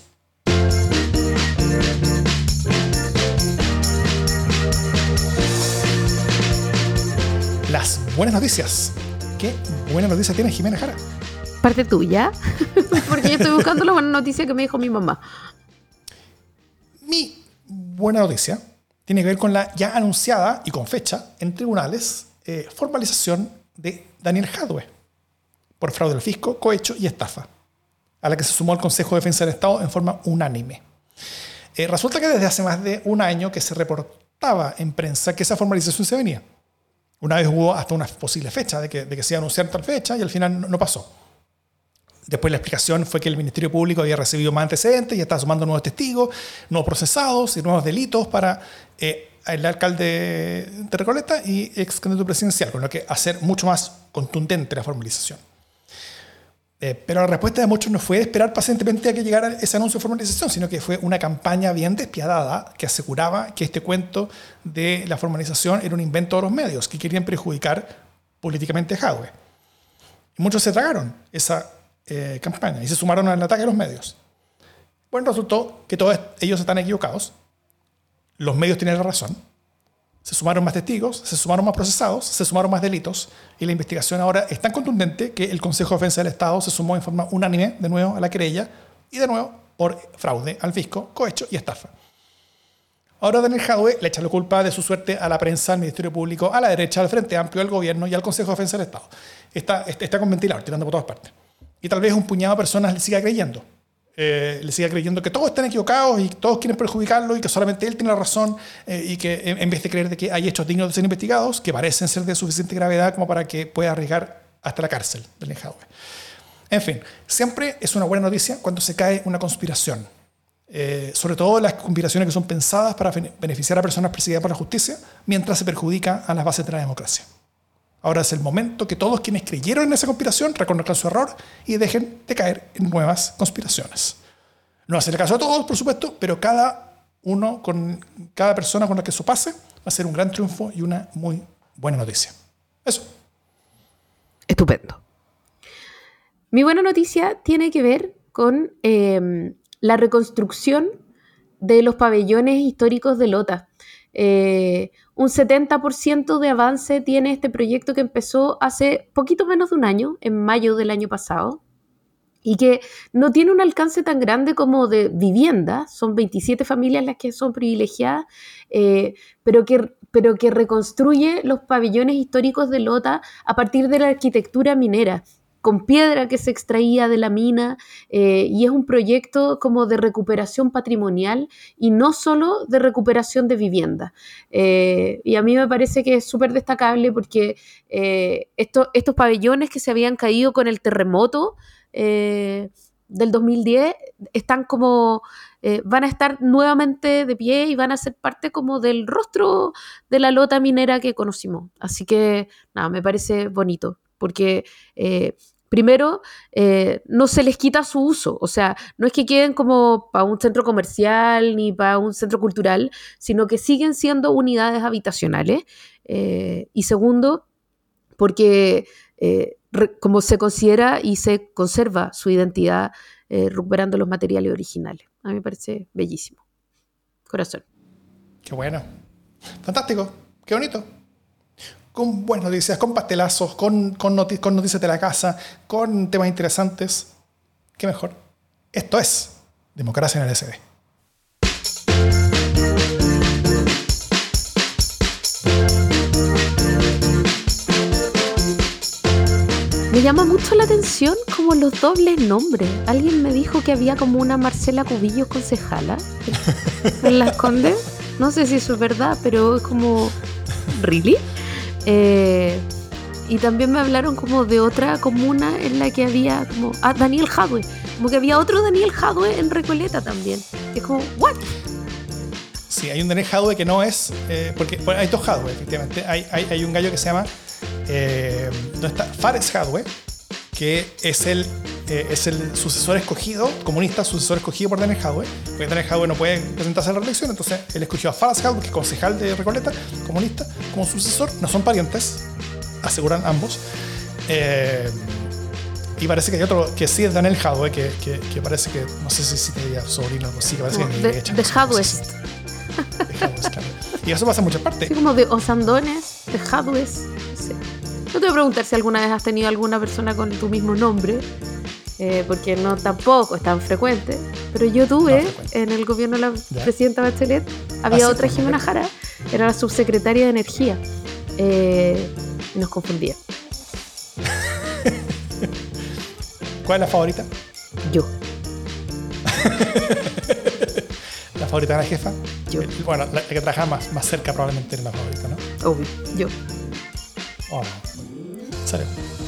Las buenas noticias. ¿Qué buena noticia tiene Jimena Jara? Parte tuya, porque yo estoy buscando la buena noticia que me dijo mi mamá. Mi buena noticia tiene que ver con la ya anunciada y con fecha en tribunales formalización de Daniel Jadwe por fraude al fisco, cohecho y estafa, a la que se sumó el Consejo de Defensa del Estado en forma unánime. Resulta que desde hace más de un año que se reportaba en prensa que esa formalización se venía. Una vez hubo hasta una posible fecha de que se iba a anunciar tal fecha y al final no pasó. Después la explicación fue que el Ministerio Público había recibido más antecedentes y estaba sumando nuevos testigos, nuevos procesados y nuevos delitos para el alcalde de Recoleta y ex candidato presidencial, con lo que hacer mucho más contundente la formalización. Pero la respuesta de muchos no fue esperar pacientemente a que llegara ese anuncio de formalización, sino que fue una campaña bien despiadada que aseguraba que este cuento de la formalización era un invento de los medios que querían perjudicar políticamente a Jadwe. Y muchos se tragaron esa campaña y se sumaron al ataque a los medios. Bueno, resultó que todos ellos están equivocados. Los medios tienen la razón. Se sumaron más testigos, se sumaron más procesados, se sumaron más delitos y la investigación ahora es tan contundente que el Consejo de Defensa del Estado se sumó en forma unánime de nuevo a la querella y de nuevo por fraude al fisco, cohecho y estafa. Ahora Daniel Jadwe le echa la culpa de su suerte a la prensa, al Ministerio Público, a la derecha, al Frente Amplio, al gobierno y al Consejo de Defensa del Estado. Está con ventilador, tirando por todas partes. Y tal vez un puñado de personas le siga creyendo. Que todos están equivocados y todos quieren perjudicarlo y que solamente él tiene la razón y que en vez de creer de que hay hechos dignos de ser investigados, que parecen ser de suficiente gravedad como para que pueda arriesgar hasta la cárcel del Jadwe. En fin, siempre es una buena noticia cuando se cae una conspiración. Sobre todo las conspiraciones que son pensadas para beneficiar a personas perseguidas por la justicia mientras se perjudica a las bases de la democracia. Ahora es el momento que todos quienes creyeron en esa conspiración reconozcan su error y dejen de caer en nuevas conspiraciones. No hacer caso a todos, por supuesto, pero cada persona con la que eso pase va a ser un gran triunfo y una muy buena noticia. Eso. Estupendo. Mi buena noticia tiene que ver con la reconstrucción de los pabellones históricos de Lota. Un 70% de avance tiene este proyecto que empezó hace poquito menos de un año, en mayo del año pasado, y que no tiene un alcance tan grande como de vivienda. Son 27 familias las que son privilegiadas, pero que reconstruye los pabellones históricos de Lota a partir de la arquitectura minera, con piedra que se extraía de la mina, y es un proyecto como de recuperación patrimonial y no solo de recuperación de vivienda. Y a mí me parece que es súper destacable porque estos pabellones que se habían caído con el terremoto del 2010 están como... van a estar nuevamente de pie y van a ser parte como del rostro de la Lota minera que conocimos. Así que, nada, me parece bonito, porque... primero, no se les quita su uso, o sea, no es que queden como para un centro comercial ni para un centro cultural, sino que siguen siendo unidades habitacionales. Y segundo, porque como se considera y se conserva su identidad recuperando los materiales originales. A mí me parece bellísimo. Corazón. Qué bueno. Fantástico. Qué bonito. Con buenas noticias, con pastelazos, con noticias de la casa, con temas interesantes. ¿Qué mejor? Esto es Democracia en el SD. Me llama mucho la atención como los dobles nombres. Alguien me dijo que había como una Marcela Cubillos concejala en Las Condes. No sé si eso es verdad, pero es como... ¿Really? Y también me hablaron como de otra comuna en la que había como Daniel Jadwe, como que había otro Daniel Jadwe en Recoleta también. Es como, ¿what? Sí, hay un Daniel Jadwe que no es, porque hay dos Jadwe, efectivamente. Hay un gallo que se llama ¿dónde está? Fares Jadwe, que es el sucesor escogido, comunista, sucesor escogido por Daniel Jadwe, porque Daniel Jadwe no puede presentarse a la reelección, entonces él escogió a Fares Jadwe, que es concejal de Recoleta, comunista, como sucesor. No son parientes, aseguran ambos. Y parece que hay otro que sí es Daniel Jadwe, que parece que, no sé si te diría sobrino o algo así, que parece que de Jadwest. De Jadwest, claro. Y eso pasa en muchas partes. Sí, como de Osandones, de Jadwest. Sí. No te voy a preguntar si alguna vez has tenido alguna persona con tu mismo nombre, porque no tampoco es tan frecuente, pero yo tuve en el gobierno de la presidenta Bachelet, había otra Jimena Jara, era la subsecretaria de Energía, y nos confundía. ¿Cuál es la favorita? Yo. ¿La favorita de la jefa? Yo. Bueno, la que trabajaba más cerca probablemente era la favorita, ¿no? Obvio, yo. Oh, ¿en serio?